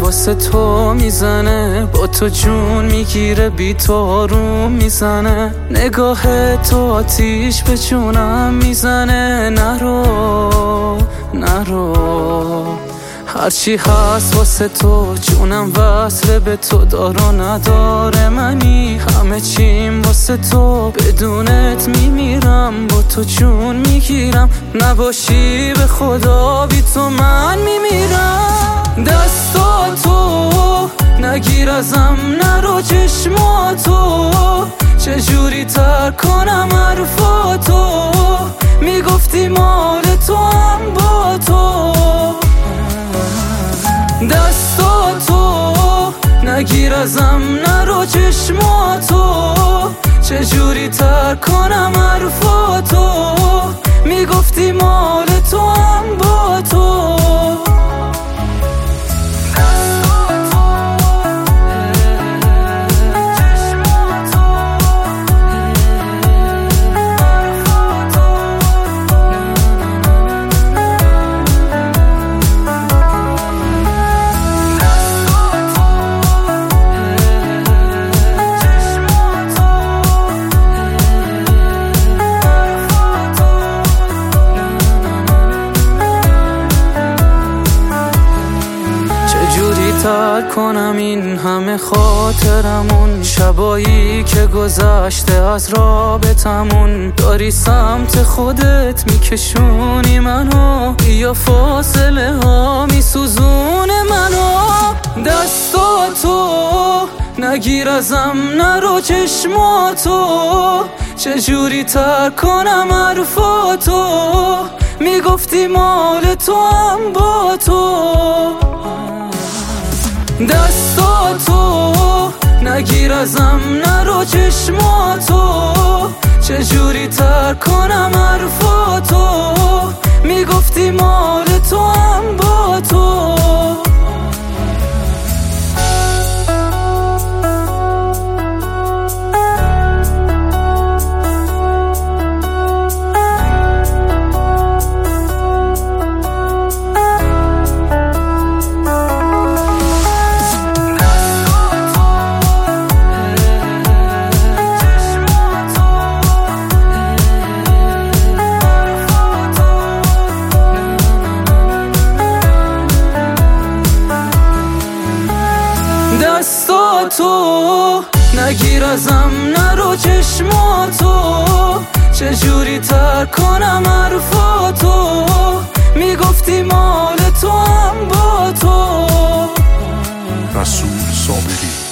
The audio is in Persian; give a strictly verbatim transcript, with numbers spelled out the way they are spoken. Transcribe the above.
واسه تو میزنه، با تو جون میگیره، بی تو آروم میزنه. نگاه تو آتیش به جونم میزنه. نرو نرو، هرچی هست واسه تو، جونم وصله به تو، دارو نداره منی، همه چیم واسه تو، بدونت میمیرم، با تو جون میگیرم، نباشی به خدا بی تو من میمیرم. دستاتو نگیر ازم، نرو چشماتو، چجوری ترک کنم حرفاتو، میگفتی مال تو هم با تو. دستاتو نگیر ازم، نرو چشماتو، چجوری ترک کنم حرفاتو، میگفتی مال تو هم با تو. ترک کنم این همه خاطرمون، شبایی که گذشته از رابطمون، داری سمت خودت میکشونی منو، یا فاصله ها میسوزونه منو. دستاتو نگیر ازم، نرو چشماتو، چجوری ترک کنم حرفاتو، میگفتی مال تو هم با تو. دستاتو نگیر ازم، نرو چشماتو، چجوری ترک کنم حرفاتو، میگفتی مال تو هم با تو. دستاتو نگیر ازم، نرو چشماتو، چجوری ترک کنم حرفاتو، میگفتی مال تو هم با تو. رسول صابری